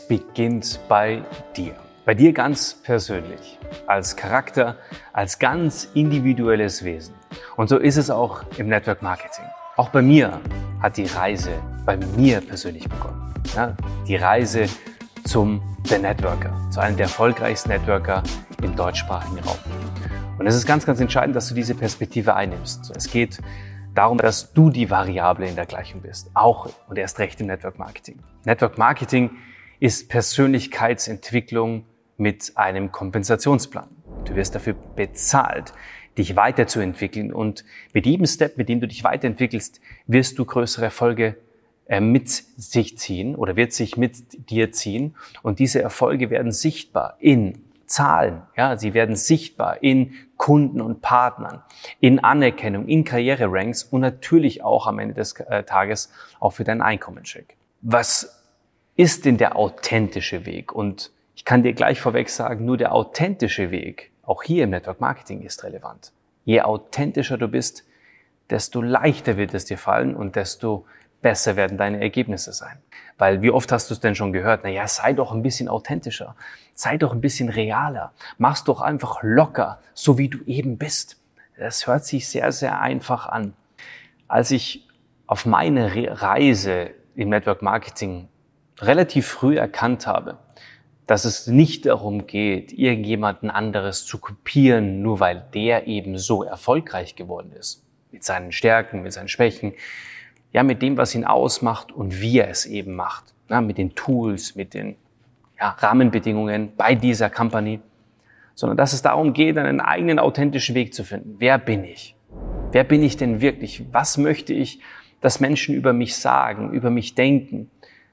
beginnt bei dir. Bei dir ganz persönlich, als Charakter, als ganz individuelles Wesen. Und so ist es auch im Network Marketing. Auch bei mir hat die Reise bei mir persönlich begonnen. Ja, die Reise zum The Networker, zu einem der erfolgreichsten Networker im deutschsprachigen Raum. Und es ist ganz, ganz entscheidend, dass du diese Perspektive einnimmst. Es geht darum, dass du die Variable in der Gleichung bist. Auch und erst recht im Network Marketing. Network Marketing ist Persönlichkeitsentwicklung mit einem Kompensationsplan. Du wirst dafür bezahlt, dich weiterzuentwickeln, und mit jedem Step, mit dem du dich weiterentwickelst, wirst du größere Erfolge mit sich ziehen oder wird sich mit dir ziehen, und diese Erfolge werden sichtbar in Zahlen, ja, sie werden sichtbar in Kunden und Partnern, in Anerkennung, in Karriereranks und natürlich auch am Ende des Tages auch für deinen Einkommenscheck. Was ist denn der authentische Weg? Und ich kann dir gleich vorweg sagen, nur der authentische Weg, auch hier im Network Marketing, ist relevant. Je authentischer du bist, desto leichter wird es dir fallen und desto besser werden deine Ergebnisse sein. Weil wie oft hast du es denn schon gehört? Naja, sei doch ein bisschen authentischer, sei doch ein bisschen realer, mach's doch einfach locker, so wie du eben bist. Das hört sich sehr, sehr einfach an. Als ich auf meine Reise im Network Marketing relativ früh erkannt habe, dass es nicht darum geht, irgendjemanden anderes zu kopieren, nur weil der eben so erfolgreich geworden ist. Mit seinen Stärken, mit seinen Schwächen, ja, mit dem, was ihn ausmacht und wie er es eben macht. Ja, mit den Tools, mit den Rahmenbedingungen bei dieser Company. Sondern dass es darum geht, einen eigenen authentischen Weg zu finden. Wer bin ich? Wer bin ich denn wirklich? Was möchte ich, dass Menschen über mich sagen, über mich denken?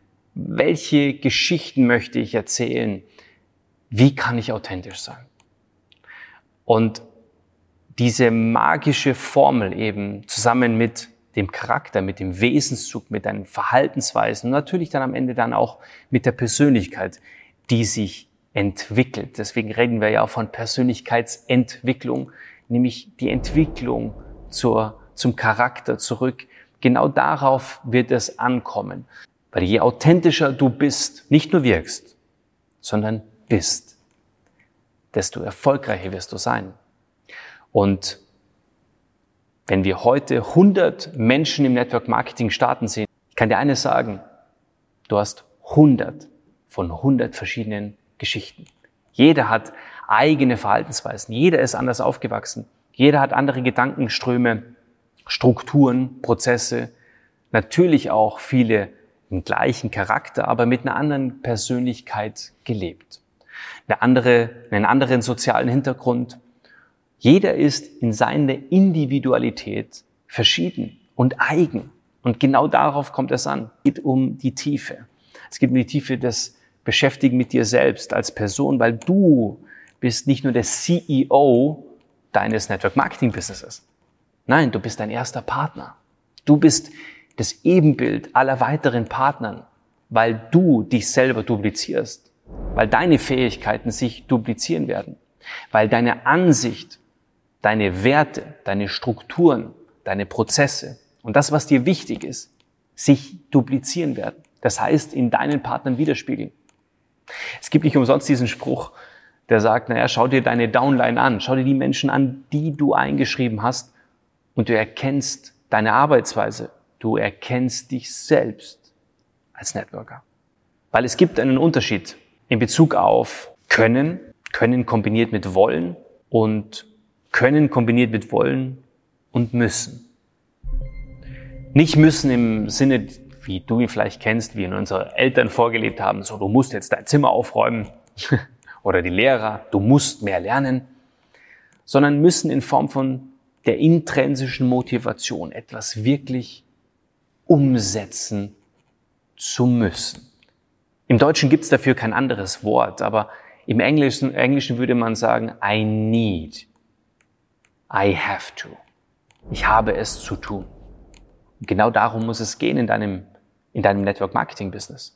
Welche Geschichten möchte ich erzählen? Wie kann ich authentisch sein? Und diese magische Formel eben zusammen mit dem Charakter, mit dem Wesenszug, mit deinen Verhaltensweisen und natürlich dann am Ende dann auch mit der Persönlichkeit, die sich entwickelt. Deswegen reden wir ja auch von Persönlichkeitsentwicklung, nämlich die Entwicklung zum Charakter zurück. Genau darauf wird es ankommen. Weil je authentischer du bist, nicht nur wirkst, sondern bist, desto erfolgreicher wirst du sein. Und wenn wir heute 100 Menschen im Network Marketing starten sehen, ich kann dir eines sagen, du hast 100 von 100 verschiedenen Geschichten. Jeder hat eigene Verhaltensweisen, jeder ist anders aufgewachsen, jeder hat andere Gedankenströme, Strukturen, Prozesse, natürlich auch viele im gleichen Charakter, aber mit einer anderen Persönlichkeit gelebt. Einen anderen sozialen Hintergrund. Jeder ist in seiner Individualität verschieden und eigen. Und genau darauf kommt es an. Es geht um die Tiefe. Es geht um die Tiefe des Beschäftigen mit dir selbst als Person, weil du bist nicht nur der CEO deines Network Marketing Businesses. Nein, du bist dein erster Partner. Du bist das Ebenbild aller weiteren Partnern, weil du dich selber duplizierst, weil deine Fähigkeiten sich duplizieren werden, weil deine Ansicht, deine Werte, deine Strukturen, deine Prozesse und das, was dir wichtig ist, sich duplizieren werden. Das heißt, in deinen Partnern widerspiegeln. Es gibt nicht umsonst diesen Spruch, der sagt, naja, schau dir deine Downline an, schau dir die Menschen an, die du eingeschrieben hast, und du erkennst deine Arbeitsweise. Du erkennst dich selbst als Networker. Weil es gibt einen Unterschied in Bezug auf Können kombiniert mit Wollen und Können kombiniert mit Wollen und Müssen. Nicht müssen im Sinne, wie du ihn vielleicht kennst, wie ihn unsere Eltern vorgelebt haben, so du musst jetzt dein Zimmer aufräumen oder die Lehrer, du musst mehr lernen, sondern müssen in Form von der intrinsischen Motivation, etwas wirklich umsetzen zu müssen. Im Deutschen gibt es dafür kein anderes Wort, aber im Englischen würde man sagen, I need, I have to. Ich habe es zu tun. Und genau darum muss es gehen in deinem Network Marketing Business.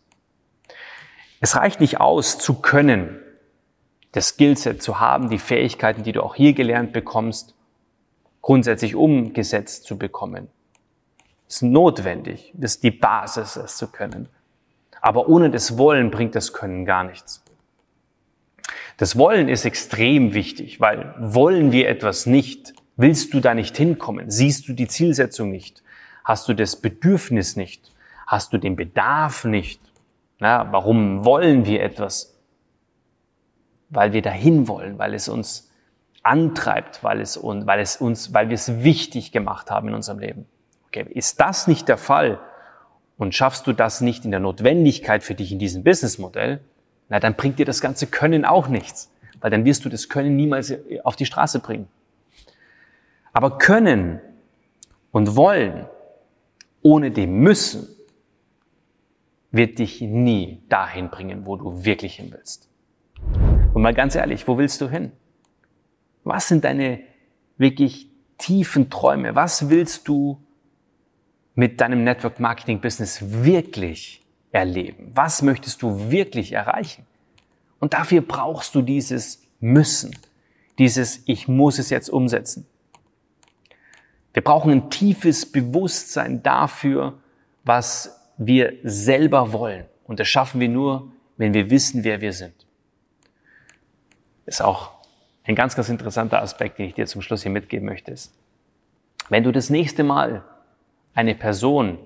Es reicht nicht aus, zu können, das Skillset zu haben, die Fähigkeiten, die du auch hier gelernt bekommst, grundsätzlich umgesetzt zu bekommen. Es ist notwendig, das ist die Basis, es zu können. Aber ohne das Wollen bringt das Können gar nichts. Das Wollen ist extrem wichtig, weil wollen wir etwas nicht, willst du da nicht hinkommen, siehst du die Zielsetzung nicht, hast du das Bedürfnis nicht, hast du den Bedarf nicht. Na, warum wollen wir etwas? Weil wir dahin wollen, weil es uns antreibt, weil wir es wichtig gemacht haben in unserem Leben. Okay, ist das nicht der Fall und schaffst du das nicht in der Notwendigkeit für dich in diesem Businessmodell, na, dann bringt dir das ganze Können auch nichts, weil dann wirst du das Können niemals auf die Straße bringen. Aber Können und Wollen ohne dem Müssen wird dich nie dahin bringen, wo du wirklich hin willst. Und mal ganz ehrlich, wo willst du hin? Was sind deine wirklich tiefen Träume? Was willst du mit deinem Network Marketing Business wirklich erleben? Was möchtest du wirklich erreichen? Und dafür brauchst du dieses Müssen, dieses Ich muss es jetzt umsetzen. Wir brauchen ein tiefes Bewusstsein dafür, was wir selber wollen. Und das schaffen wir nur, wenn wir wissen, wer wir sind. Das ist auch ein ganz, ganz interessanter Aspekt, den ich dir zum Schluss hier mitgeben möchte. Ist, wenn du das nächste Mal eine Person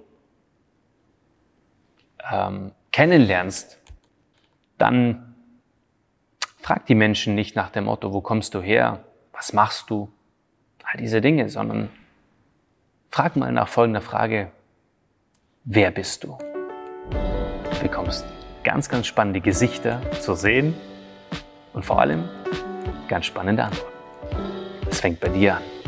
kennenlernst, dann frag die Menschen nicht nach dem Motto, wo kommst du her, was machst du, all diese Dinge, sondern frag mal nach folgender Frage, wer bist du? Du bekommst ganz, ganz spannende Gesichter zu sehen und vor allem ganz spannende Antworten. Es fängt bei dir an.